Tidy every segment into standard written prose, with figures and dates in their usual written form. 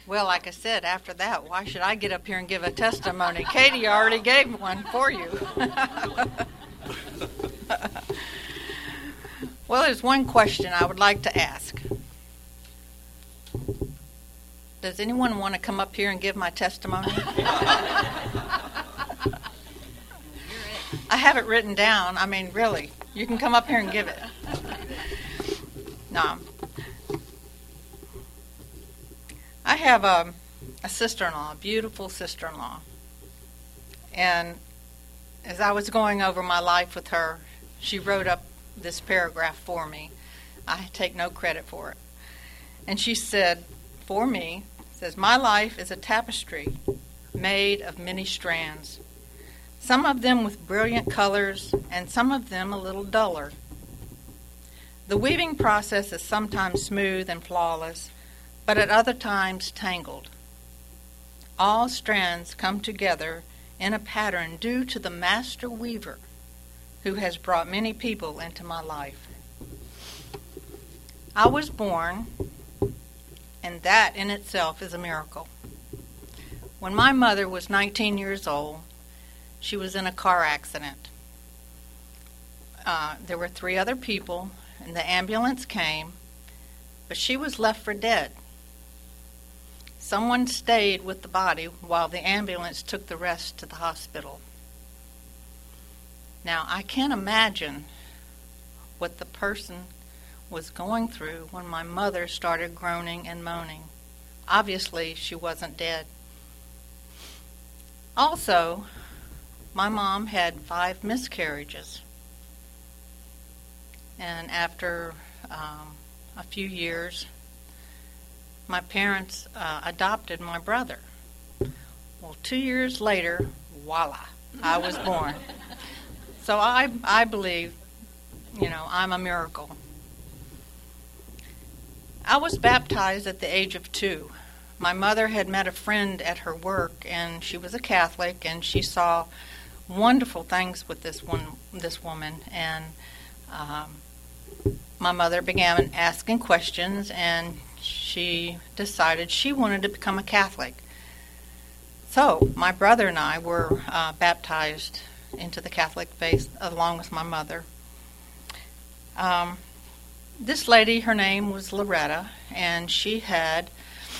Well, like I said, after that, why should I get up here and give a testimony? Katie already gave one for you. Well, there's one question I would like to ask. Does anyone want to come up here and give my testimony? I have it written down. I mean, really, you can come up here and give it. No. I have a sister-in-law, a beautiful sister-in-law. And as I was going over my life with her, she wrote up this paragraph for me. I take no credit for it. And she said, for me, says, my life is a tapestry made of many strands, some of them with brilliant colors and some of them a little duller. The weaving process is sometimes smooth and flawless, but at other times tangled. All strands come together in a pattern due to the master weaver who has brought many people into my life. I was born, and that in itself is a miracle. When my mother was 19 years old, she was in a car accident. There were 3 other people, and the ambulance came, but she was left for dead. Someone stayed with the body while the ambulance took the rest to the hospital. Now, I can't imagine what the person was going through when my mother started groaning and moaning. Obviously, she wasn't dead. Also, my mom had 5 miscarriages. And after a few years, my parents adopted my brother. Well, 2 years later, voila, I was born. So I believe, I'm a miracle. I was baptized at the age of 2. My mother had met a friend at her work, and she was a Catholic, and she saw wonderful things with this woman. And my mother began asking questions, and she decided she wanted to become a Catholic. So my brother and I were baptized into the Catholic faith along with my mother. This lady, her name was Loretta, and she had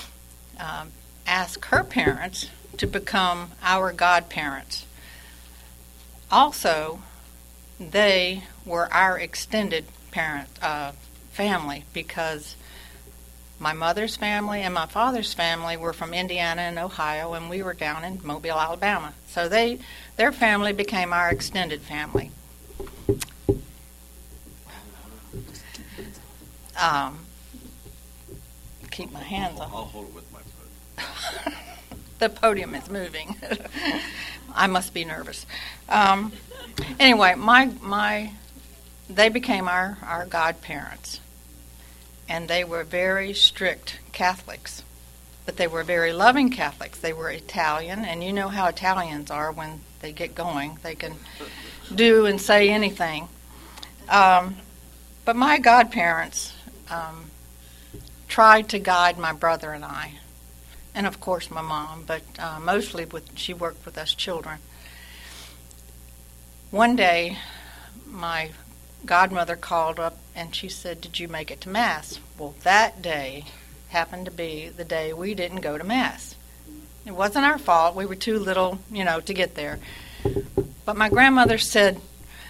asked her parents to become our godparents. Also, they were our extended family, because my mother's family and my father's family were from Indiana and Ohio, and we were down in Mobile, Alabama. So their family became our extended family. Keep my hands off. I'll hold it with my foot. The podium is moving. I must be nervous. Anyway, they became our godparents. And they were very strict Catholics. But they were very loving Catholics. They were Italian, and you know how Italians are when they get going. They can do and say anything. But my godparents tried to guide my brother and I, and of course my mom, but mostly she worked with us children. One day, my godmother called up and she said, "Did you make it to Mass?" Well, that day happened to be the day we didn't go to Mass. It wasn't our fault. We were too little, to get there. But my grandmother said,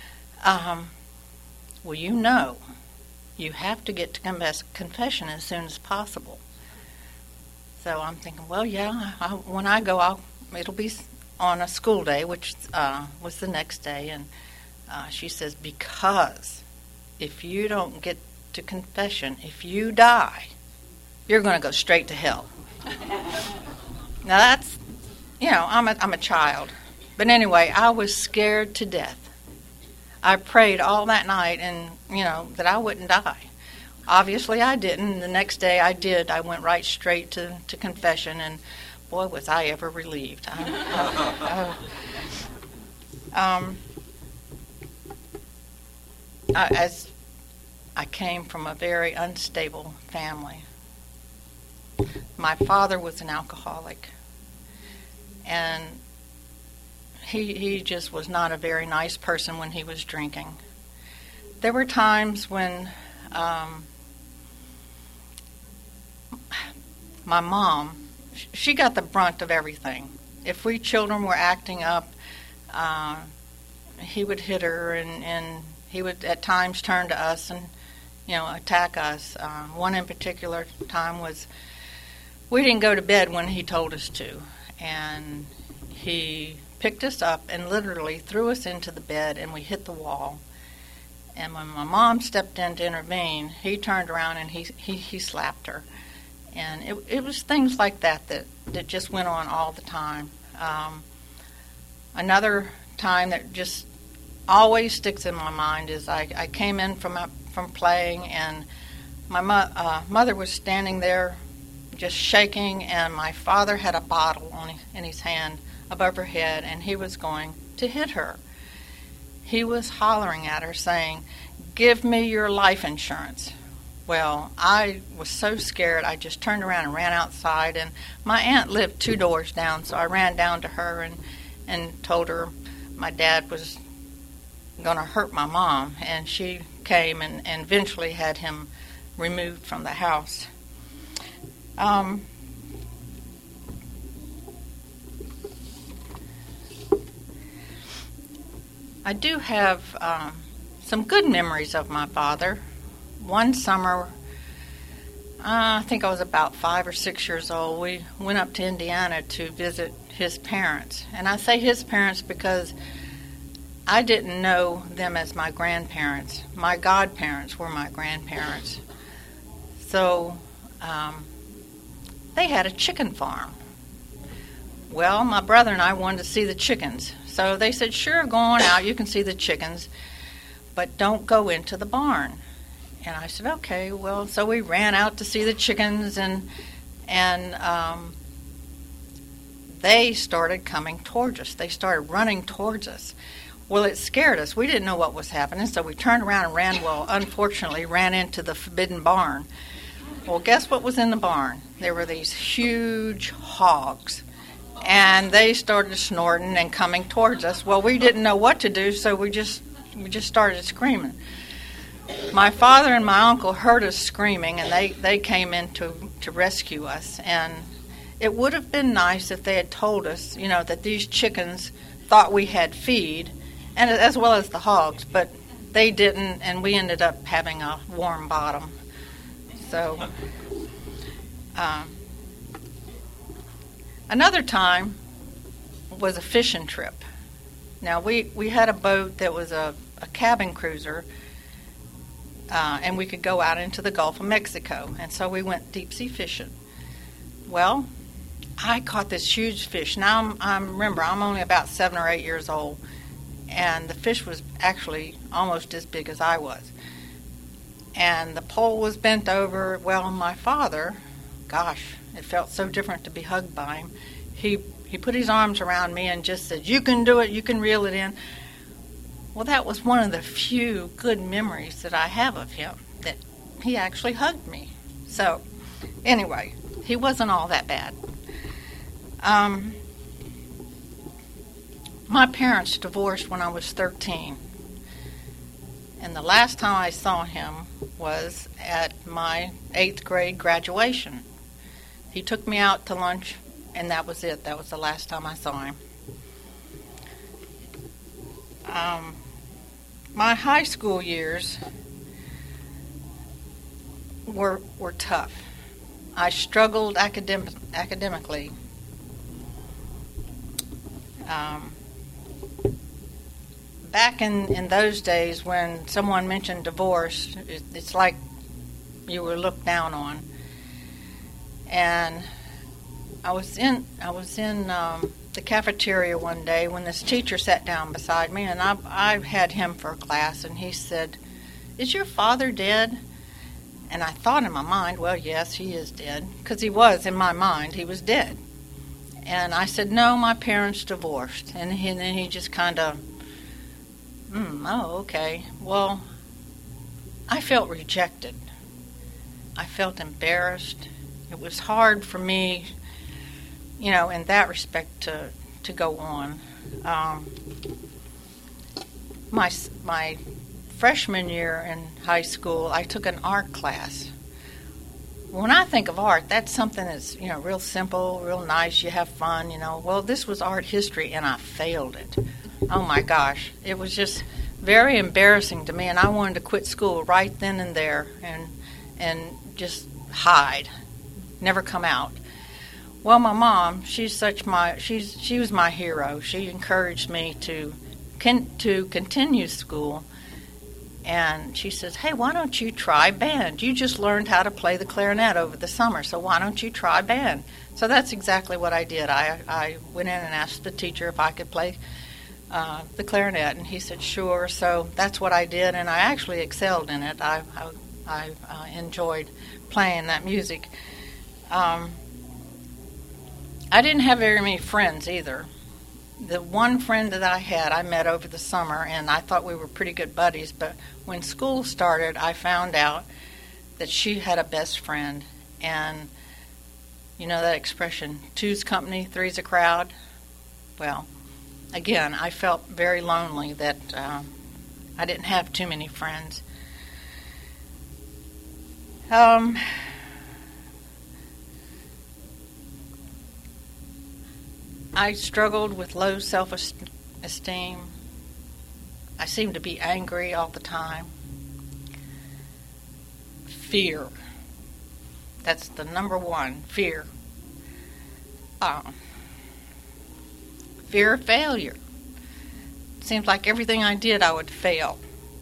well, you have to get to confession as soon as possible. So I'm thinking, well, yeah, when I go, it'll be on a school day, which was the next day. And she says, because if you don't get to confession, if you die, you're going to go straight to hell. Now that's, I'm a child. But anyway, I was scared to death. I prayed all that night and, that I wouldn't die. Obviously I didn't. The next day I did. I went right straight to confession, and boy, was I ever relieved. As I came from a very unstable family, My father was an alcoholic, and he just was not a very nice person when he was drinking. There were times when my mom, she got the brunt of everything. If we children were acting up, he would hit her, and he would at times turn to us and, attack us. One in particular time was we didn't go to bed when he told us to, and he picked us up and literally threw us into the bed, and we hit the wall. And when my mom stepped in to intervene, he turned around and he slapped her. And it was things like that just went on all the time. Another time that just always sticks in my mind is I came in from playing, and my mother was standing there just shaking, and my father had a bottle in his hand above her head, and he was going to hit her. He was hollering at her saying, "Give me your life insurance." Well, I was so scared, I just turned around and ran outside, and my aunt lived 2 doors down, so I ran down to her and told her my dad was going to hurt my mom, and she came and eventually had him removed from the house. I do have some good memories of my father. One summer, I think I was about 5 or 6 years old, we went up to Indiana to visit his parents. And I say his parents because I didn't know them as my grandparents. My godparents were my grandparents. So they had a chicken farm. Well, my brother and I wanted to see the chickens. So they said, "Sure, go on out, you can see the chickens, but don't go into the barn." And I said, "Okay." Well, so we ran out to see the chickens, and they started coming towards us. They started running towards us. Well, it scared us. We didn't know what was happening, so we turned around and ran. Well, unfortunately, ran into the forbidden barn. Well, guess what was in the barn? There were these huge hogs, and they started snorting and coming towards us. Well, we didn't know what to do, so we just started screaming. My father and my uncle heard us screaming, and they came in to rescue us. And it would have been nice if they had told us, that these chickens thought we had feed, and as well as the hogs, but they didn't, and we ended up having a warm bottom. So another time was a fishing trip. Now, we had a boat that was a cabin cruiser, and we could go out into the Gulf of Mexico, and so we went deep-sea fishing. Well, I caught this huge fish. Now, remember, I'm only about 7 or 8 years old, and the fish was actually almost as big as I was. And the pole was bent over. Well, my father, gosh, it felt so different to be hugged by him. He put his arms around me and just said, "You can do it, you can reel it in." Well, that was one of the few good memories that I have of him, that he actually hugged me. So, anyway, he wasn't all that bad. My parents divorced when I was 13. And the last time I saw him was at my 8th grade graduation. He took me out to lunch, and that was it. That was the last time I saw him. My high school years were tough. I struggled academically. Back in those days, when someone mentioned divorce, it's like you were looked down on. And I was in the cafeteria one day when this teacher sat down beside me, and I had him for a class, and he said, "Is your father dead?" And I thought in my mind, well, yes, he is dead, because he was, in my mind, he was dead. And I said, "No, my parents divorced." And then he just kind of, oh, okay. Well, I felt rejected. I felt embarrassed, it was hard for me, in that respect to go on. My freshman year in high school, I took an art class. When I think of art, that's something that's, real simple, real nice, you have fun, Well, this was art history, and I failed it. Oh, my gosh. It was just very embarrassing to me, and I wanted to quit school right then and there and just hide, never come out. Well, my mom, she was my hero. She encouraged me to continue school. And she says, hey, why don't you try band? You just learned how to play the clarinet over the summer, so why don't you try band? So that's exactly what I did. I went in and asked the teacher if I could play the clarinet, and he said, sure. So that's what I did, and I actually excelled in it. I enjoyed playing that music. I didn't have very many friends either. The one friend that I had, I met over the summer, and I thought we were pretty good buddies, but when school started, I found out that she had a best friend, and you know that expression, two's company, three's a crowd? Well, again, I felt very lonely that I didn't have too many friends. I struggled with low self-esteem. I seemed to be angry all the time. Fear. That's the number one, fear. Fear of failure. It seems like everything I did, I would fail.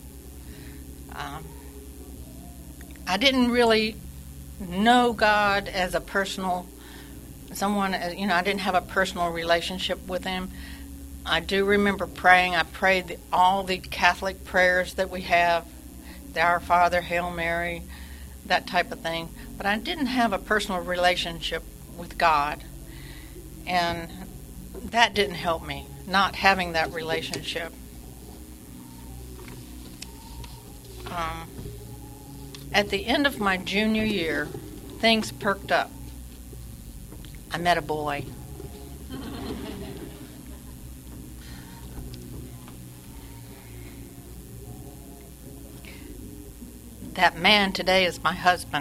I didn't really know God as a personal someone, I didn't have a personal relationship with him. I do remember praying. I prayed all the Catholic prayers that we have, the Our Father, Hail Mary, that type of thing. But I didn't have a personal relationship with God. And that didn't help me, not having that relationship. At the end of my junior year, things perked up. I met a boy. That man today is my husband.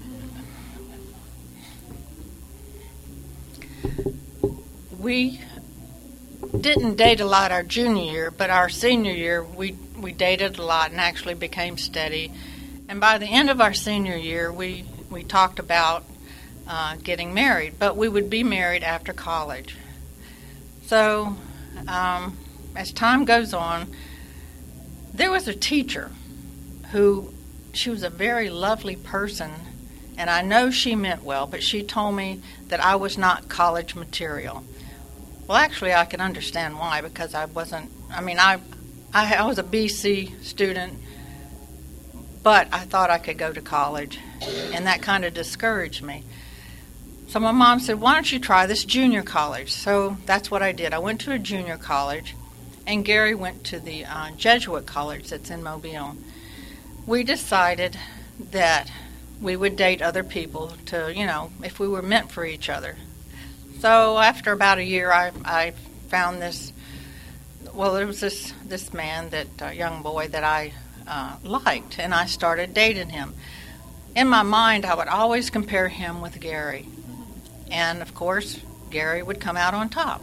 We didn't date a lot our junior year, but our senior year we dated a lot and actually became steady. And by the end of our senior year, we talked about getting married, but we would be married after college. So as time goes on, there was a teacher she was a very lovely person, and I know she meant well, but she told me that I was not college material. Well, actually, I can understand why, because I wasn't, I was a BC student, but I thought I could go to college, and that kind of discouraged me. So my mom said, why don't you try this junior college? So that's what I did. I went to a junior college, and Gary went to the Jesuit college that's in Mobile. We decided that we would date other people to, if we were meant for each other. So after about a year, I found this, there was this man, young boy that I liked, and I started dating him. In my mind, I would always compare him with Gary. And, of course, Gary would come out on top.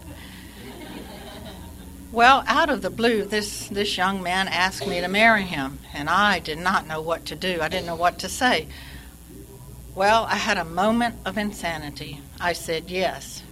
Well, out of the blue, this young man asked me to marry him, and I did not know what to do. I didn't know what to say. Well, I had a moment of insanity. I said yes.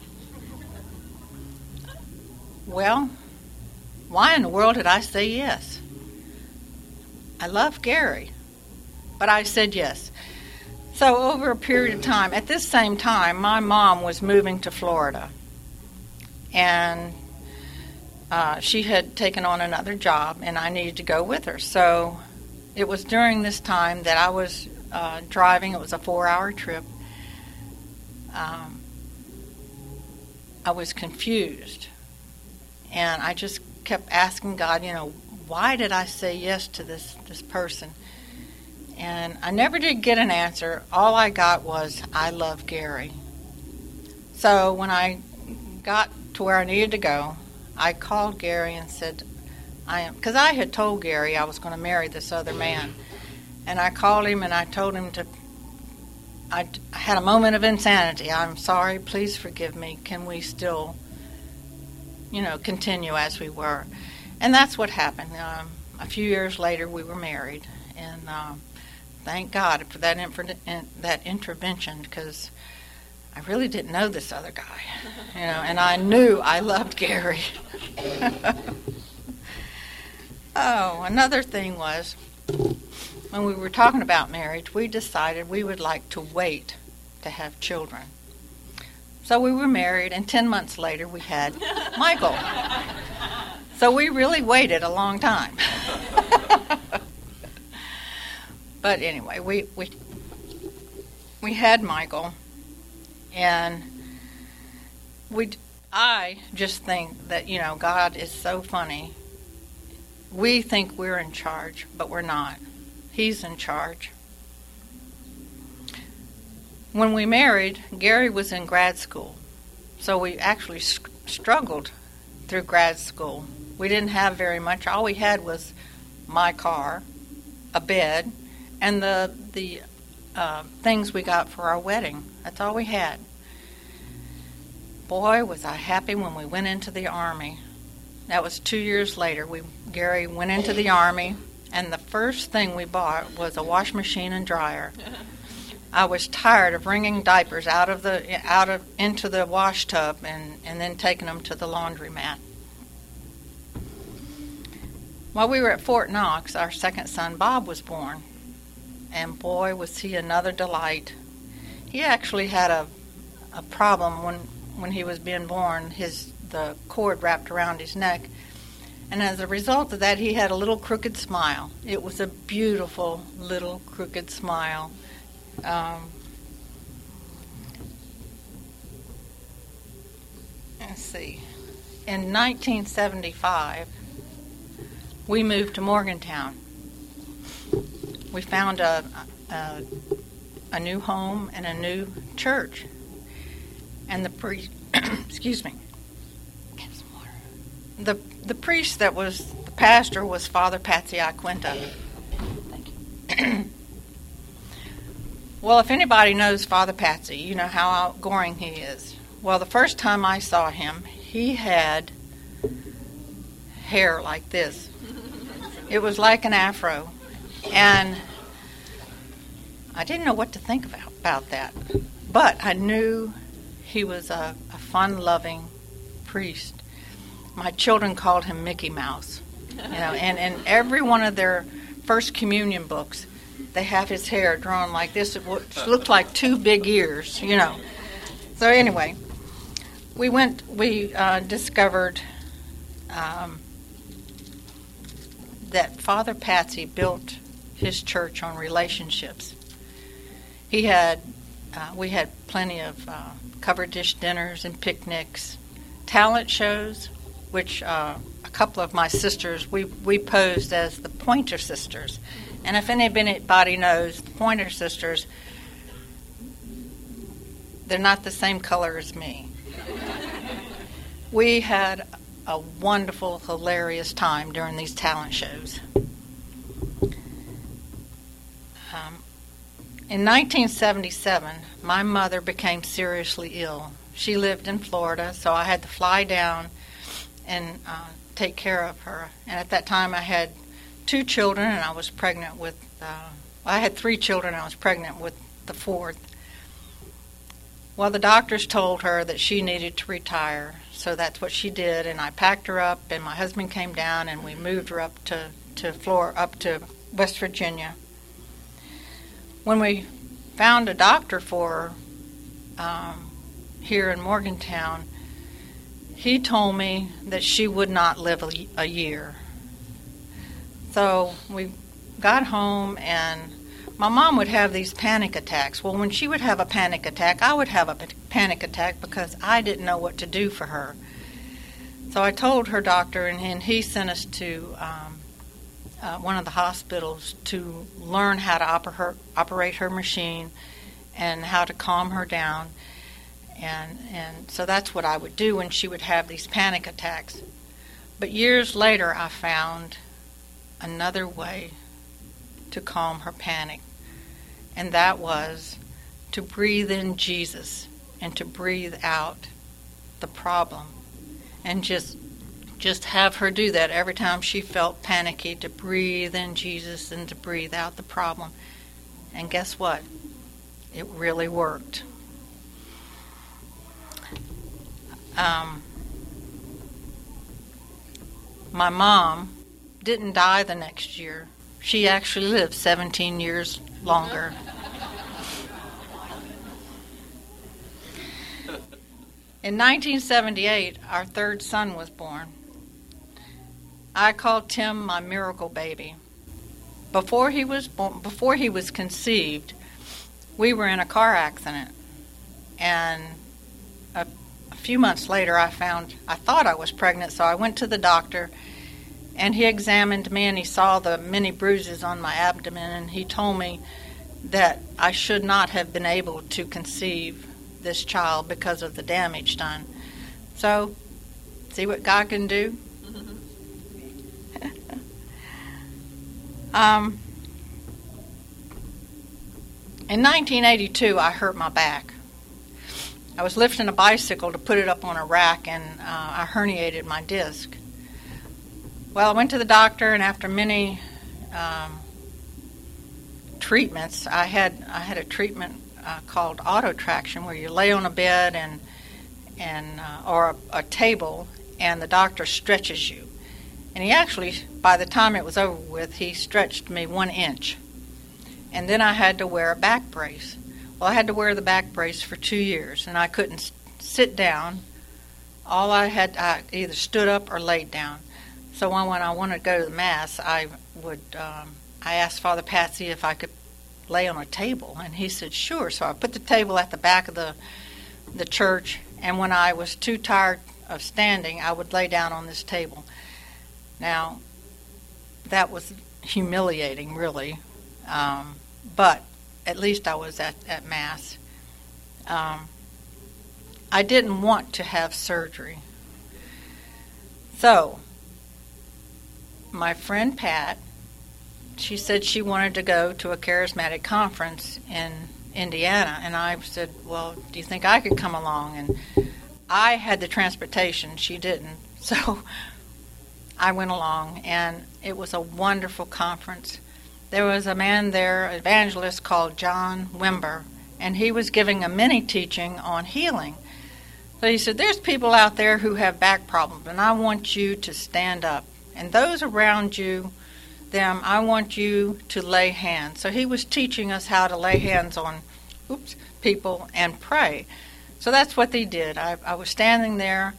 Well, why in the world did I say yes? I love Gary, but I said yes. So over a period of time, at this same time, my mom was moving to Florida, and she had taken on another job, and I needed to go with her. So it was during this time that I was driving. It was a 4-hour trip. I was confused, and I just kept asking God, why did I say yes to this person? And I never did get an answer. All I got was, I love Gary. So when I got to where I needed to go, I called Gary and said, because I had told Gary I was going to marry this other man. And I called him and I told him I had a moment of insanity. I'm sorry, please forgive me. Can we still, continue as we were? And that's what happened. A few years later, we were married. And thank God for that intervention, because I really didn't know this other guy, and I knew I loved Gary. Oh, another thing was, when we were talking about marriage, we decided we would like to wait to have children. So we were married, and 10 months later we had Michael. So we really waited a long time. But anyway, we had Michael. And I just think that, God is so funny. We think we're in charge, but we're not. He's in charge. When we married, Gary was in grad school. So we actually struggled through grad school. We didn't have very much. All we had was my car, a bed, and the things we got for our wedding. That's all we had. Boy, was I happy when we went into the Army. That was 2 years later. Gary went into the Army, and the first thing we bought was a wash machine and dryer. I was tired of wringing diapers into the wash tub and then taking them to the laundromat. While we were at Fort Knox, our second son Bob was born. And boy, was he another delight. He actually had a problem when he was being born. The cord wrapped around his neck. And as a result of that, he had a little crooked smile. It was a beautiful little crooked smile. Let's see. In 1975, we moved to Morgantown. We found a new home and a new church. And the priest, excuse me, get some water. The priest that was the pastor was Father Patsy Iaquinta. Thank you. Well, if anybody knows Father Patsy, you know how outgoing he is. Well, the first time I saw him, he had hair like this. It was like an afro. And I didn't know what to think about that. But I knew he was a fun-loving priest. My children called him Mickey Mouse. And in every one of their First Communion books, they have his hair drawn like this. It looked like two big ears, So anyway, we discovered that Father Patsy built his church on relationships. We had plenty of covered dish dinners and picnics, talent shows, which a couple of my sisters, we posed as the Pointer Sisters. And if anybody knows, the Pointer Sisters, they're not the same color as me. We had a wonderful, hilarious time during these talent shows. In 1977, my mother became seriously ill. She lived in Florida, so I had to fly down and take care of her. And at that time, I had 2 children, and I was pregnant with, I had 3 children, and I was pregnant with the 4th. Well, the doctors told her that she needed to retire, so that's what she did, and I packed her up, and my husband came down, and we moved her up to West Virginia. When we found a doctor for her here in Morgantown, he told me that she would not live a year. So we got home, and my mom would have these panic attacks. Well, when she would have a panic attack, I would have a panic attack because I didn't know what to do for her. So I told her doctor, and he sent us to one of the hospitals to learn how to operate her machine and how to calm her down. And so that's what I would do when she would have these panic attacks. But years later, I found another way to calm her panic, and that was to breathe in Jesus and to breathe out the problem, and just have her do that every time she felt panicky, to breathe in Jesus and to breathe out the problem. And guess what? It really worked. My mom didn't die the next year. She actually lived 17 years longer. In 1978, our third son was born. I called Tim my miracle baby. Before he was conceived, we were in a car accident, and a few months later I thought I was pregnant, so I went to the doctor, and he examined me, and he saw the many bruises on my abdomen, and he told me that I should not have been able to conceive this child because of the damage done. So, see what God can do? In 1982, I hurt my back. I was lifting a bicycle to put it up on a rack, and I herniated my disc. Well, I went to the doctor, and after many treatments, I had a treatment called auto traction, where you lay on a bed or a table, and the doctor stretches you. And he actually, by the time it was over with, he stretched me 1 inch. And then I had to wear a back brace. Well, I had to wear the back brace for 2 years, and I couldn't sit down. I either stood up or laid down. So when I wanted to go to the Mass, I asked Father Patsy if I could lay on a table, and he said, sure. So I put the table at the back of the church, and when I was too tired of standing, I would lay down on this table. Now, that was humiliating, really, but at least I was at Mass. I didn't want to have surgery. So, my friend Pat, she said she wanted to go to a charismatic conference in Indiana, and I said, well, do you think I could come along? And I had the transportation, she didn't. So I went along, and it was a wonderful conference. There was a man there, an evangelist called John Wimber, and he was giving a mini teaching on healing. So he said, there's people out there who have back problems, and I want you to stand up. And those around you, I want you to lay hands. So he was teaching us how to lay hands on people and pray. So that's what they did. I was standing there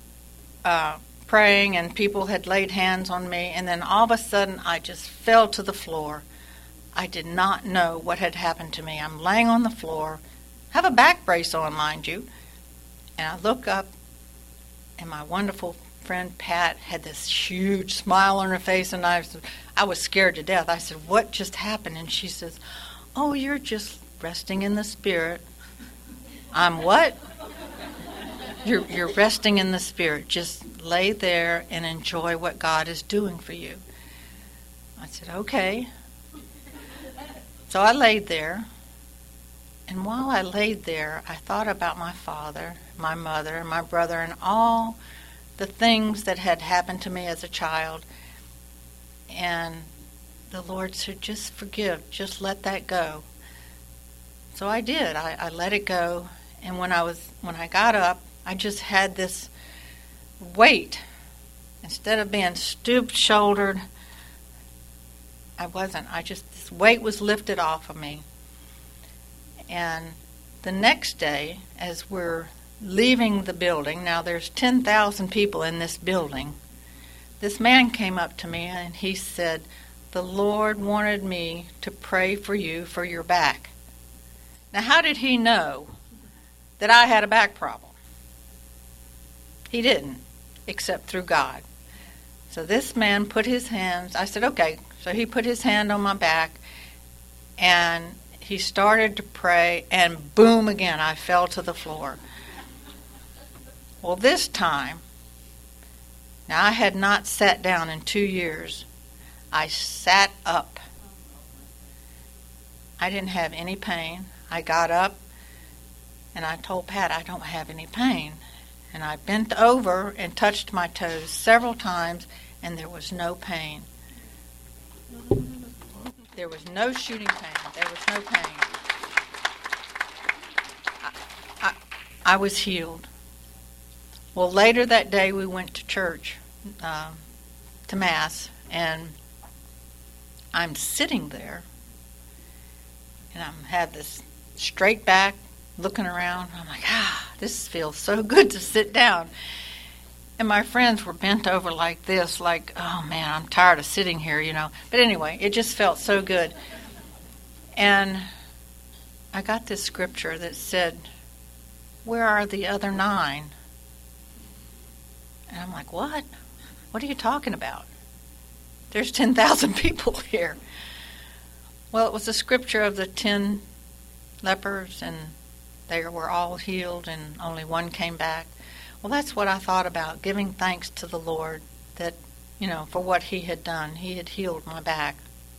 praying, and people had laid hands on me, and then all of a sudden I just fell to the floor. I did not know what had happened to me. I'm laying on the floor, have a back brace on, mind you, and I look up, and my wonderful friend Pat had this huge smile on her face, and I was scared to death. I said, what just happened? And she says, oh, you're just resting in the Spirit. I'm what? You're resting in the Spirit. Just lay there and enjoy what God is doing for you. I said, okay. So I laid there, and while I laid there, I thought about my father, my mother, and my brother, and all the things that had happened to me as a child. And the Lord said, just forgive, just let that go. So I did. I let it go. And when I got up, I just had this weight. Instead of being stoop-shouldered, I wasn't. This weight was lifted off of me. And the next day, as we're leaving the building, now there's 10,000 people in this building, this man came up to me and he said, the Lord wanted me to pray for you for your back. Now, how did he know that I had a back problem? He didn't, except through God. So this man put his hands, I said, okay, So he put his hand on my back, and he started to pray, and boom again, I fell to the floor. Well, this time, now I had not sat down in 2 years. I sat up. I didn't have any pain. I got up, and I told Pat, I don't have any pain. And I bent over and touched my toes several times, and there was no pain. There was no shooting pain. There was no pain. I was healed. Well, later that day we went to church, to Mass, and I'm sitting there, and I had this straight back, looking around. I'm like, this feels so good to sit down. And my friends were bent over like this, like, oh man, I'm tired of sitting here, But anyway, it just felt so good. And I got this scripture that said, where are the other 9? And I'm like, what? What are you talking about? There's 10,000 people here. Well, it was a scripture of the 10 lepers, and they were all healed, and only one came back. Well, that's what I thought about, giving thanks to the Lord that, for what he had done. He had healed my back.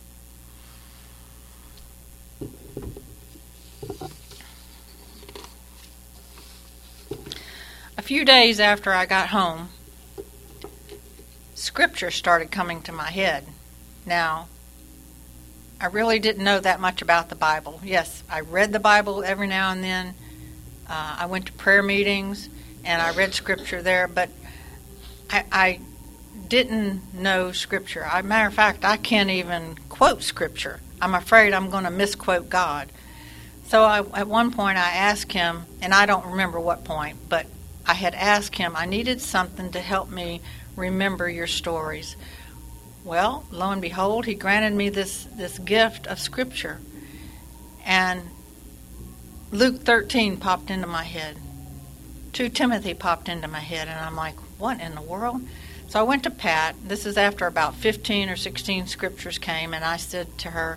A few days after I got home, scripture started coming to my head. Now, I really didn't know that much about the Bible. Yes, I read the Bible every now and then. I went to prayer meetings, and I read scripture there, but I didn't know scripture. Matter of fact, I can't even quote scripture. I'm afraid I'm going to misquote God. So at one point I asked him, and I don't remember what point, but I had asked him, I needed something to help me remember your stories. Well, lo and behold, he granted me this gift of scripture. And Luke 13 popped into my head. 2 Timothy popped into my head, and I'm like, what in the world? So I went to Pat. This is after about 15 or 16 scriptures came, and I said to her,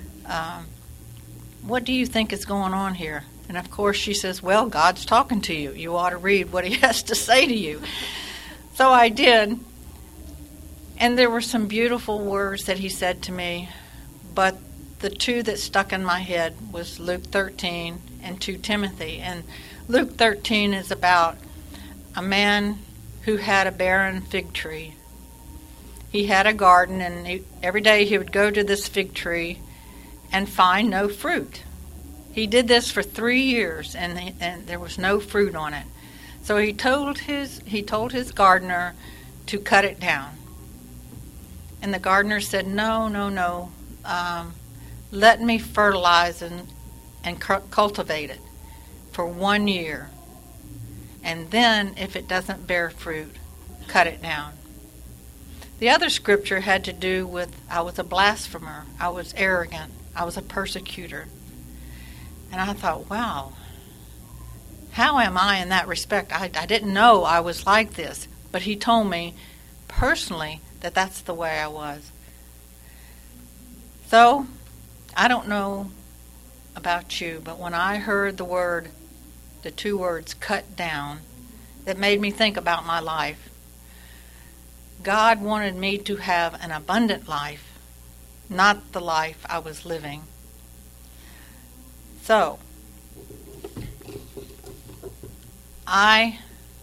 what do you think is going on here? And of course she says, well, God's talking to you. You ought to read what he has to say to you. So I did. And there were some beautiful words that he said to me, but the 2 that stuck in my head was Luke 13 and 2 Timothy. And Luke 13 is about a man who had a barren fig tree. He had a garden, and every day he would go to this fig tree and find no fruit. He did this for 3 years, and there was no fruit on it. So he told his gardener to cut it down. And the gardener said, no. Let me fertilize and cultivate it for 1 year. And then, if it doesn't bear fruit, cut it down. The other scripture had to do with, I was a blasphemer. I was arrogant. I was a persecutor. And I thought, wow, how am I in that respect? I didn't know I was like this. But he told me personally that that's the way I was. So, I don't know about you, but when I heard the 2 words, cut down, that made me think about my life. God wanted me to have an abundant life, not the life I was living. So, I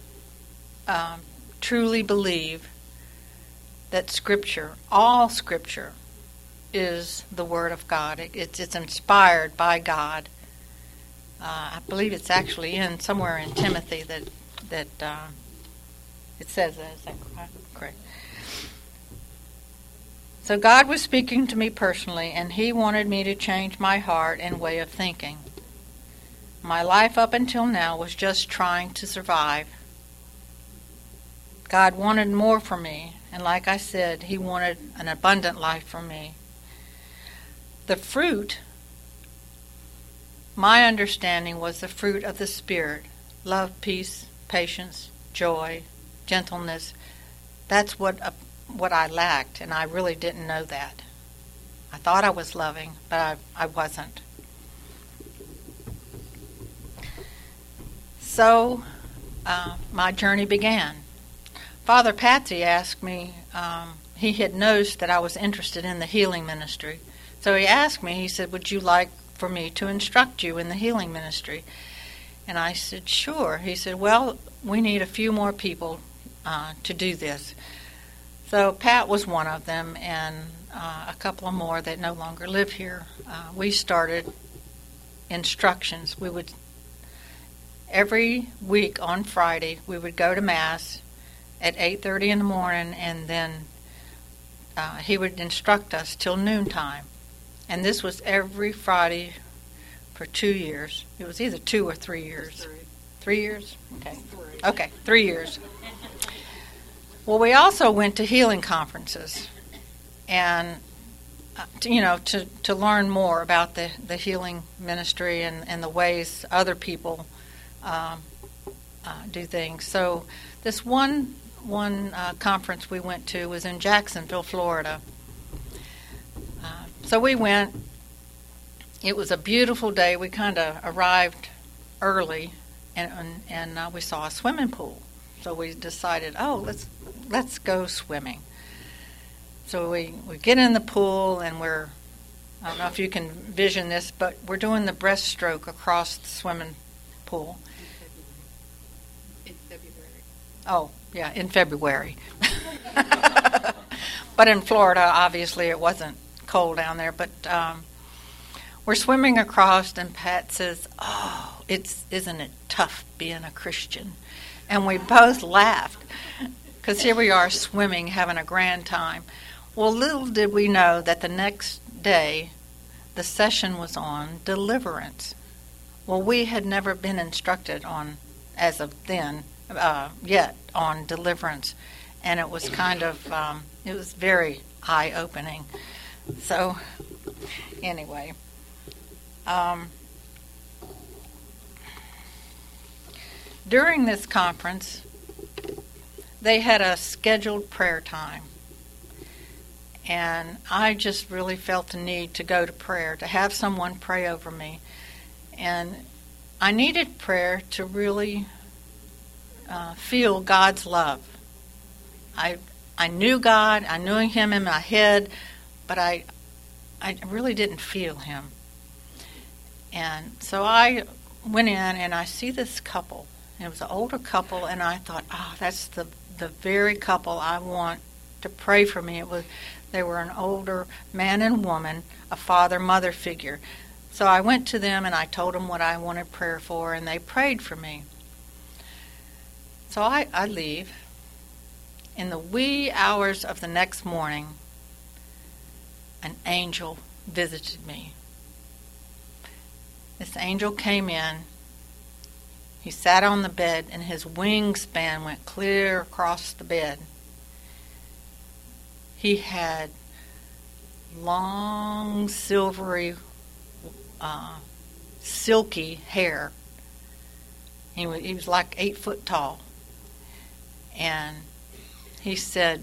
truly believe that Scripture, all Scripture, is the Word of God. It's inspired by God. I believe it's actually somewhere in Timothy that it says that. Is that correct? So God was speaking to me personally, and He wanted me to change my heart and way of thinking. My life up until now was just trying to survive. God wanted more for me, and like I said, He wanted an abundant life for me. The fruit, my understanding, was the fruit of the Spirit: love, peace, patience, joy, gentleness. That's what I lacked, and I really didn't know that. I thought I was loving, but I wasn't. So my journey began. Father Patsy asked me, he had noticed that I was interested in the healing ministry. So he asked me, he said, would you like for me to instruct you in the healing ministry? And I said, sure. He said, well, we need a few more people to do this. So Pat was one of them, and a couple of more that no longer live here. We started instructions. We would, every week on Friday, we would go to Mass at 8:30 in the morning, and then he would instruct us till noontime. And this was every Friday for 2 years. It was either 2 or 3 years. 3 years? Okay. Okay, 3 years. Well, we also went to healing conferences, and to learn more about the healing ministry and the ways other people do things. So this one conference we went to was in Jacksonville, Florida. So we went. It was a beautiful day. We kind of arrived early, and we saw a swimming pool. So we decided, let's go swimming. So we get in the pool, and I don't know if you can vision this, but we're doing the breaststroke across the swimming pool. In February. Oh, yeah, in February. But in Florida, obviously, it wasn't cold down there. But we're swimming across, and Pat says, isn't it tough being a Christian? And we both laughed, because here we are swimming, having a grand time. Well, little did we know that the next day, the session was on deliverance. Well, we had never been instructed on, as of then, yet, on deliverance. And it was kind of, it was very eye-opening. So, anyway. During this conference, they had a scheduled prayer time. And I just really felt the need to go to prayer, to have someone pray over me. And I needed prayer to really feel God's love. I knew God, I knew Him in my head, but I really didn't feel Him. And so I went in, and I see this couple. It was an older couple, and I thought, that's the very couple I want to pray for me. They were an older man and woman, a father-mother figure. So I went to them, and I told them what I wanted prayer for, and they prayed for me. So I leave. In the wee hours of the next morning, an angel visited me. This angel came in. He sat on the bed, and his wingspan went clear across the bed. He had long, silvery, silky hair. He was like 8 foot tall. And he said,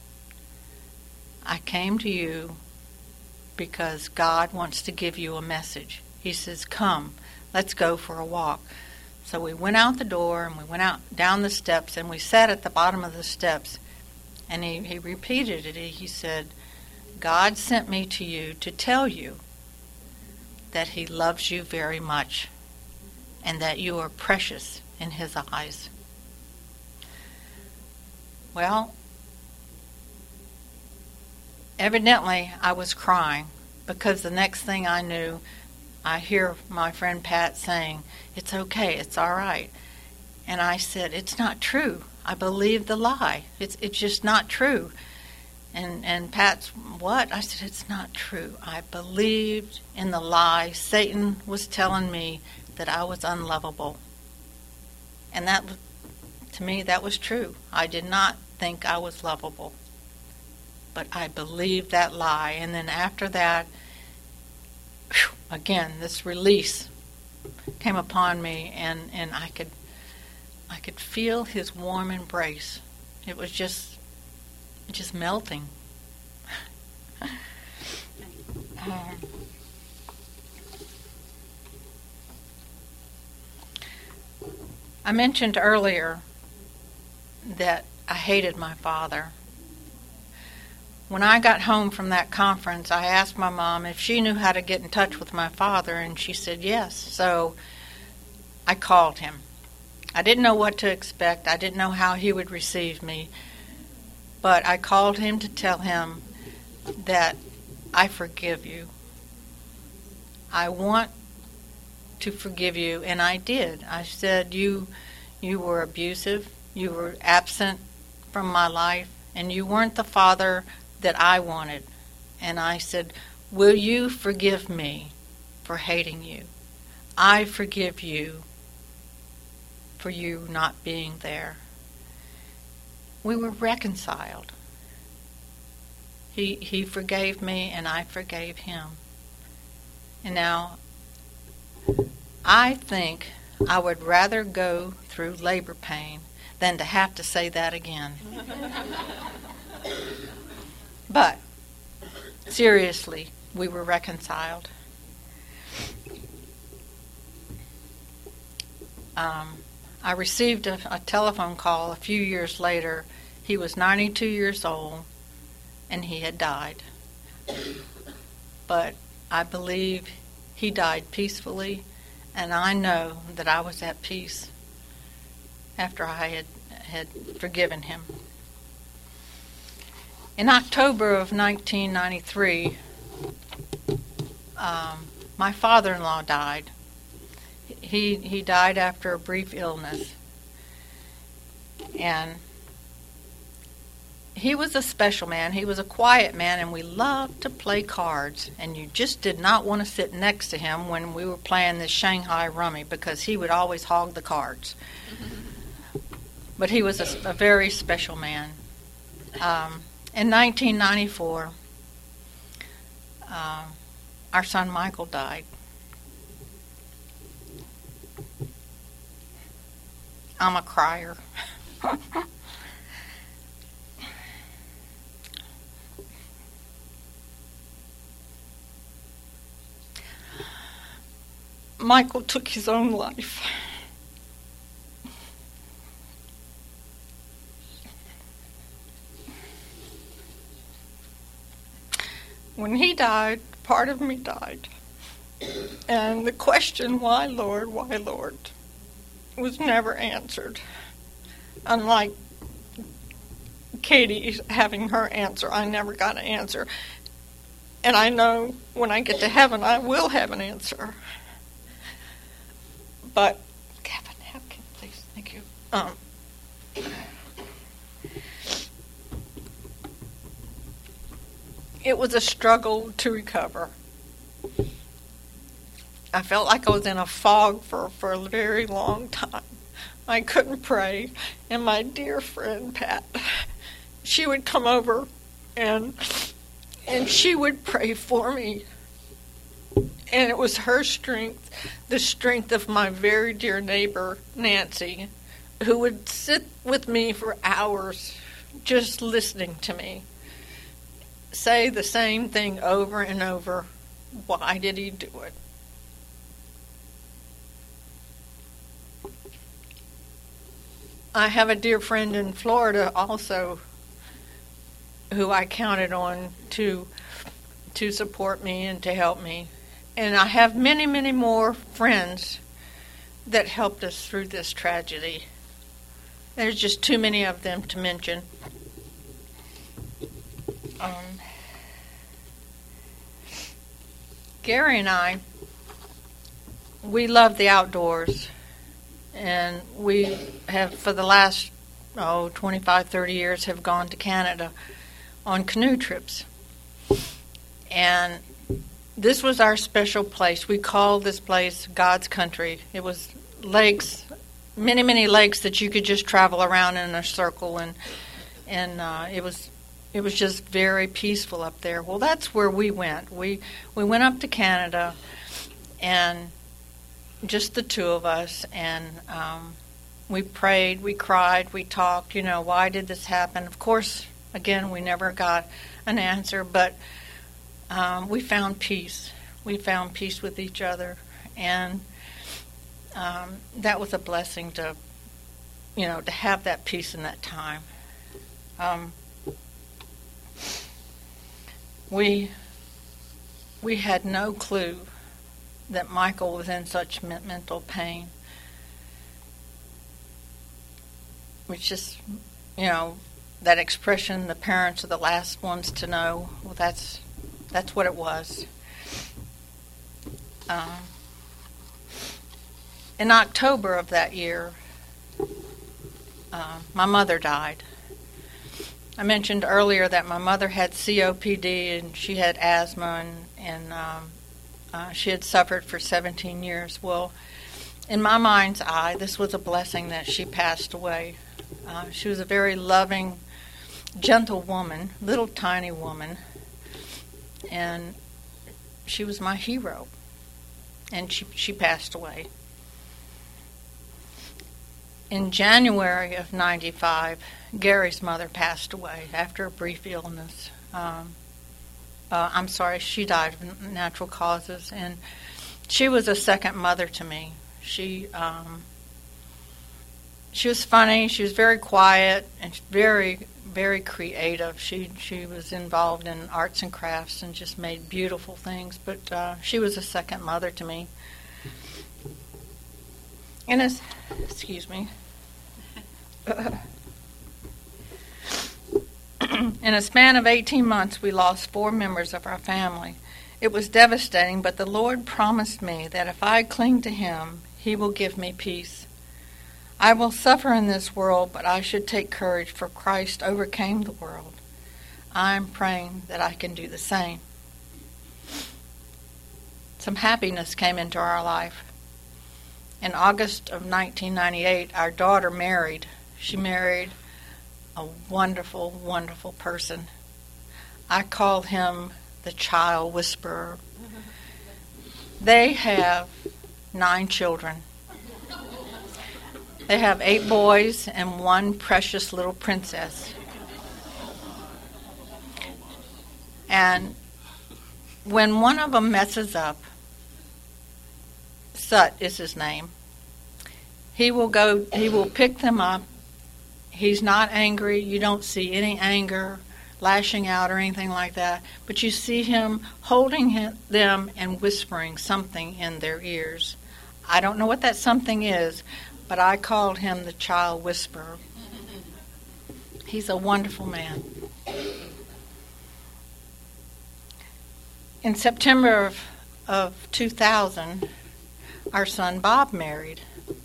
I came to you because God wants to give you a message. He says, come, let's go for a walk. So we went out the door, and we went out down the steps, and we sat at the bottom of the steps. And he repeated it. He said, God sent me to you to tell you that He loves you very much and that you are precious in His eyes. Well, evidently I was crying, because the next thing I knew, I hear my friend Pat saying, it's okay, it's all right. And I said, it's not true. I believe the lie. It's just not true. And Pat's, what? I said, it's not true. I believed in the lie. Satan was telling me that I was unlovable. And that, to me, that was true. I did not think I was lovable. But I believed that lie. And then after that, again, this release came upon me, and I could feel His warm embrace. It was just melting. I mentioned earlier that I hated my father. When I got home from that conference, I asked my mom if she knew how to get in touch with my father, and she said yes. So I called him. I didn't know what to expect. I didn't know how he would receive me. But I called him to tell him that I forgive you. I want to forgive you, and I did. I said, you were abusive, you were absent from my life, and you weren't the father that I wanted. And I said, will you forgive me for hating you? I forgive you for you not being there. We were reconciled. He forgave me, and I forgave him. And now, I think I would rather go through labor pain than to have to say that again. But, seriously, we were reconciled. I received a telephone call a few years later. He was 92 years old, and he had died. But I believe he died peacefully, and I know that I was at peace after I had forgiven him. In October of 1993, my father-in-law died. He died after a brief illness. And he was a special man. He was a quiet man, and we loved to play cards. And you just did not want to sit next to him when we were playing this Shanghai Rummy, because he would always hog the cards. But he was a very special man. In 1994, our son Michael died. I'm a crier. Michael took his own life. When he died, part of me died. And the question, why, Lord, was never answered. Unlike Katie having her answer, I never got an answer. And I know when I get to heaven, I will have an answer. But, Kevin, napkin, please. Thank you. It was a struggle to recover. I felt like I was in a fog for a very long time. I couldn't pray. And my dear friend, Pat, she would come over and she would pray for me. And it was her strength, the strength of my very dear neighbor, Nancy, who would sit with me for hours just listening to me say the same thing over and over. Why did he do it? I have a dear friend in Florida also who I counted on to support me and to help me. And I have many, many more friends that helped us through this tragedy. There's just too many of them to mention. Gary and I, we love the outdoors. And we have, for the last 25, 30 years, have gone to Canada on canoe trips. And this was our special place. We called this place God's Country. It was lakes, many, many lakes that you could just travel around in a circle, and it was just very peaceful up there. Well, that's where we went. We went up to Canada, and just the two of us, and we prayed, we cried, we talked, why did this happen? Of course, again, we never got an answer, but we found peace. We found peace with each other, and that was a blessing to, to have that peace in that time. We had no clue that Michael was in such mental pain. Which just, that expression, the parents are the last ones to know. Well, that's what it was. In October of that year, my mother died. I mentioned earlier that my mother had COPD and she had asthma and she had suffered for 17 years. Well, in my mind's eye, this was a blessing that she passed away. She was a very loving, gentle woman, little tiny woman, and she was my hero. And she passed away. In January of '95, Gary's mother passed away after a brief illness. She died of natural causes, and she was a second mother to me. She was funny. She was very quiet and very, very creative. She was involved in arts and crafts and just made beautiful things. But she was a second mother to me. In a span of 18 months, we lost 4 members of our family. It was devastating, but the Lord promised me that if I cling to Him, He will give me peace. I will suffer in this world, but I should take courage, for Christ overcame the world. I'm praying that I can do the same. Some happiness came into our life. In August of 1998, our daughter married. She married a wonderful, wonderful person. I call him the child whisperer. They have 9 children. They have 8 boys and 1 precious little princess. And when one of them messes up, Sut is his name, he will pick them up. He's not angry. You don't see any anger, lashing out or anything like that. But you see him holding them and whispering something in their ears. I don't know what that something is, but I called him the child whisperer. He's a wonderful man. In September of 2000, our son Bob married.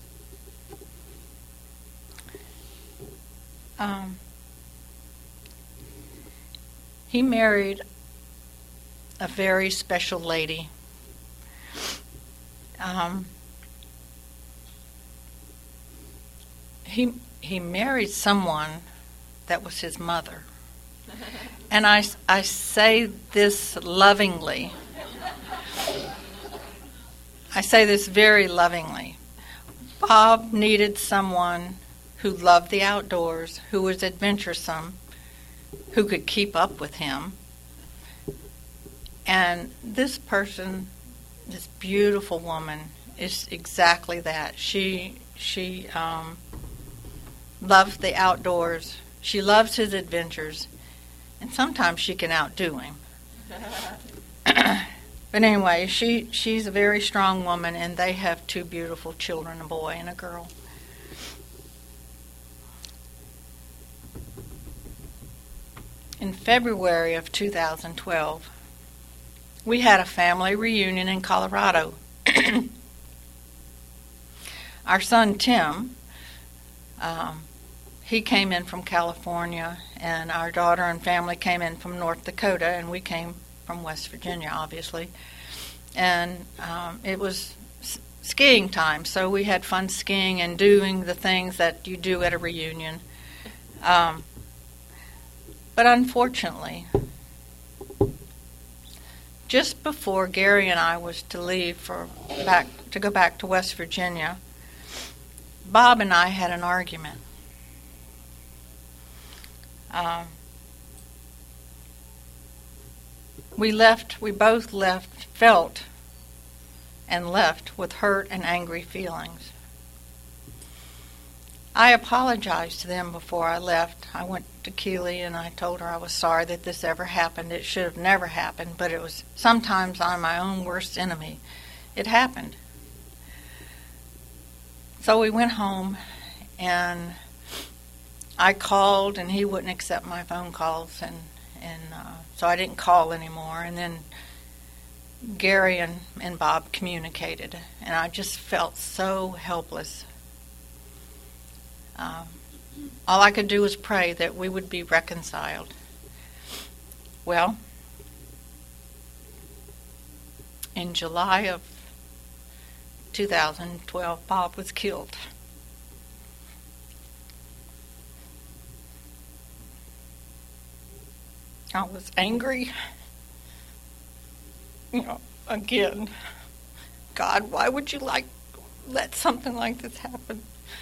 He married a very special lady. He married someone that was his mother. And I say this lovingly. I say this very lovingly. Bob needed someone who loved the outdoors, who was adventuresome, who could keep up with him. And this person, this beautiful woman, is exactly that. She loves the outdoors. She loves his adventures. And sometimes she can outdo him. But anyway, she's a very strong woman, and they have 2 beautiful children, a boy and a girl. In February of 2012, we had a family reunion in Colorado. Our son Tim, he came in from California, and our daughter and family came in from North Dakota, and we came from West Virginia, obviously. And it was skiing time, so we had fun skiing and doing the things that you do at a reunion. But unfortunately, just before Gary and I was to leave to go back to West Virginia, Bob and I had an argument. We both felt and left with hurt and angry feelings. I apologized to them before I left. I went to Keely and I told her I was sorry that this ever happened. It should have never happened, but it was sometimes I'm my own worst enemy. It happened. So we went home and I called and he wouldn't accept my phone calls, and so I didn't call anymore. And then Gary and Bob communicated, and I just felt so helpless. All I could do was pray that we would be reconciled. Well, in July of 2012, Bob was killed. I was angry. Again, God, why would you let something like this happen?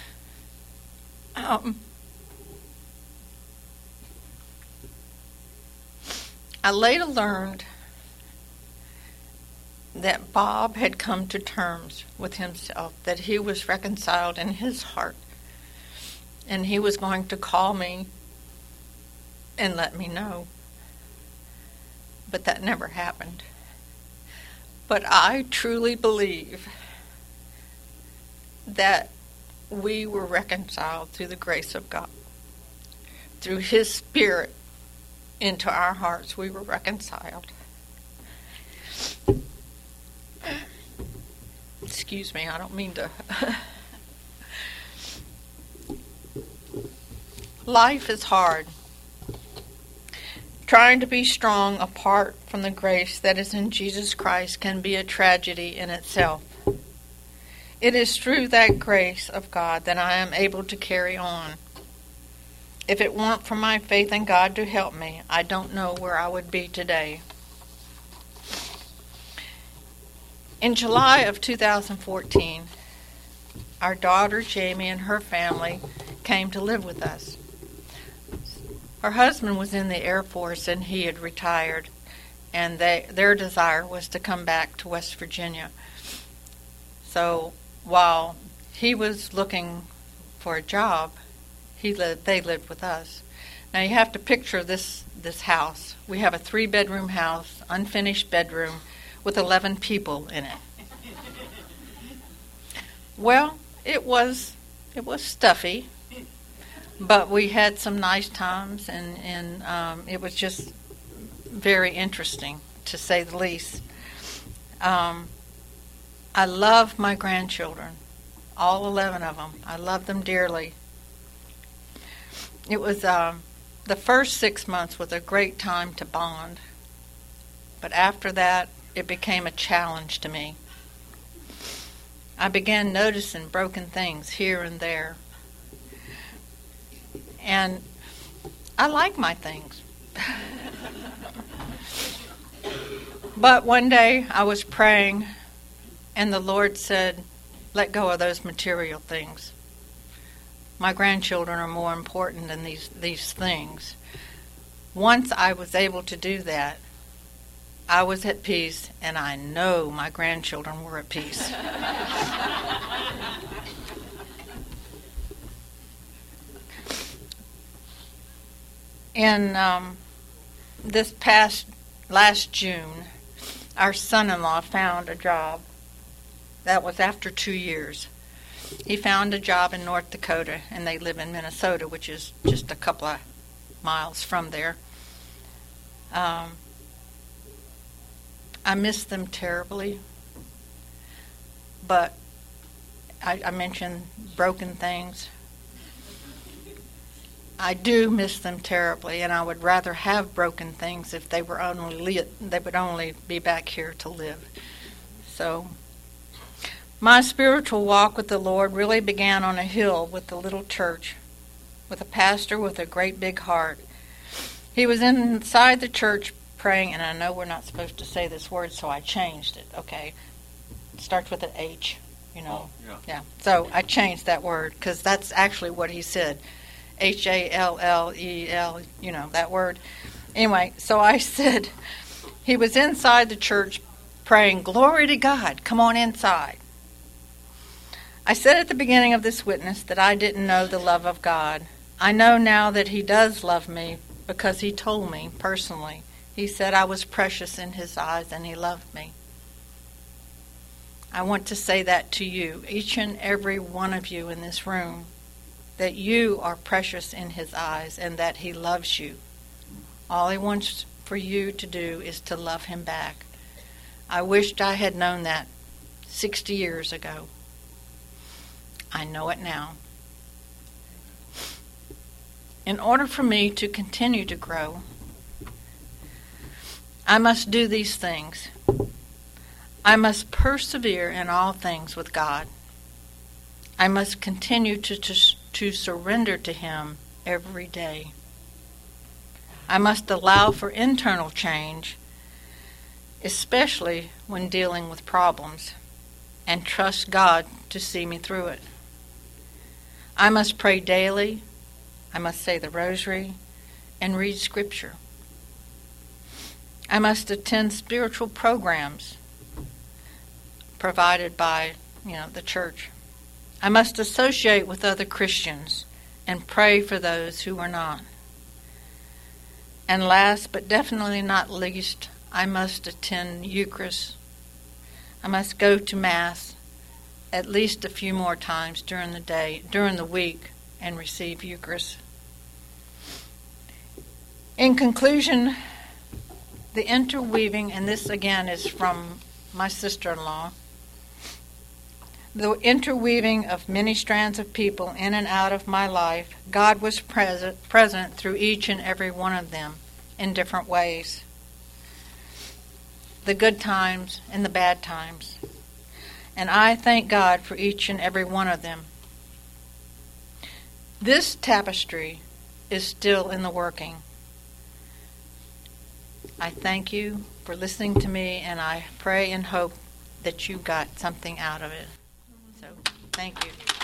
I later learned that Bob had come to terms with himself, that he was reconciled in his heart, and he was going to call me and let me know. But that never happened. But I truly believe that we were reconciled through the grace of God. Through His Spirit into our hearts, we were reconciled. Excuse me, I don't mean to. Life is hard. Trying to be strong apart from the grace that is in Jesus Christ can be a tragedy in itself. It is through that grace of God that I am able to carry on. If it weren't for my faith in God to help me, I don't know where I would be today. In July of 2014, our daughter Jamie and her family came to live with us. Her husband was in the Air Force and he had retired, and their desire was to come back to West Virginia. So while he was looking for a job, they lived with us. Now you have to picture this house. We have a 3-bedroom house, unfinished bedroom, with 11 people in it. Well, it was stuffy, but we had some nice times, and it was just very interesting, to say the least. I love my grandchildren, all 11 of them. I love them dearly. It was the first 6 months was a great time to bond, but after that, it became a challenge to me. I began noticing broken things here and there. And I like my things. But one day I was praying, and the Lord said, let go of those material things. My grandchildren are more important than these things. Once I was able to do that, I was at peace, and I know my grandchildren were at peace. In last June, our son-in-law found a job. That was after 2 years. He found a job in North Dakota, and they live in Minnesota, which is just a couple of miles from there. I miss them terribly, but I mentioned broken things. I do miss them terribly, and I would rather have broken things if they would only be back here to live. So my spiritual walk with the Lord really began on a hill with a little church, with a pastor with a great big heart. He was inside the church praying, and I know we're not supposed to say this word, so I changed it, okay? It starts with an H, Oh, yeah. Yeah, so I changed that word, because that's actually what he said. Hallel, that word. Anyway, so I said, He was inside the church praying, "Glory to God, come on inside." I said at the beginning of this witness that I didn't know the love of God. I know now that He does love me because He told me personally. He said I was precious in His eyes and He loved me. I want to say that to you, each and every one of you in this room, that you are precious in His eyes and that He loves you. All He wants for you to do is to love Him back. I wished I had known that 60 years ago. I know it now. In order for me to continue to grow, I must do these things. I must persevere in all things with God. I must continue to surrender to Him every day. I must allow for internal change, especially when dealing with problems, and trust God to see me through it. I must pray daily. I must say the rosary and read Scripture. I must attend spiritual programs provided by, the church. I must associate with other Christians and pray for those who are not. And last, but definitely not least, I must attend Eucharist. I must go to Mass at least a few more times during the week, and receive Eucharist. In conclusion, the interweaving, and this again is from my sister-in-law, the interweaving of many strands of people in and out of my life, God was present through each and every one of them in different ways. The good times and the bad times. And I thank God for each and every one of them. This tapestry is still in the working. I thank you for listening to me, and I pray and hope that you got something out of it. So, thank you.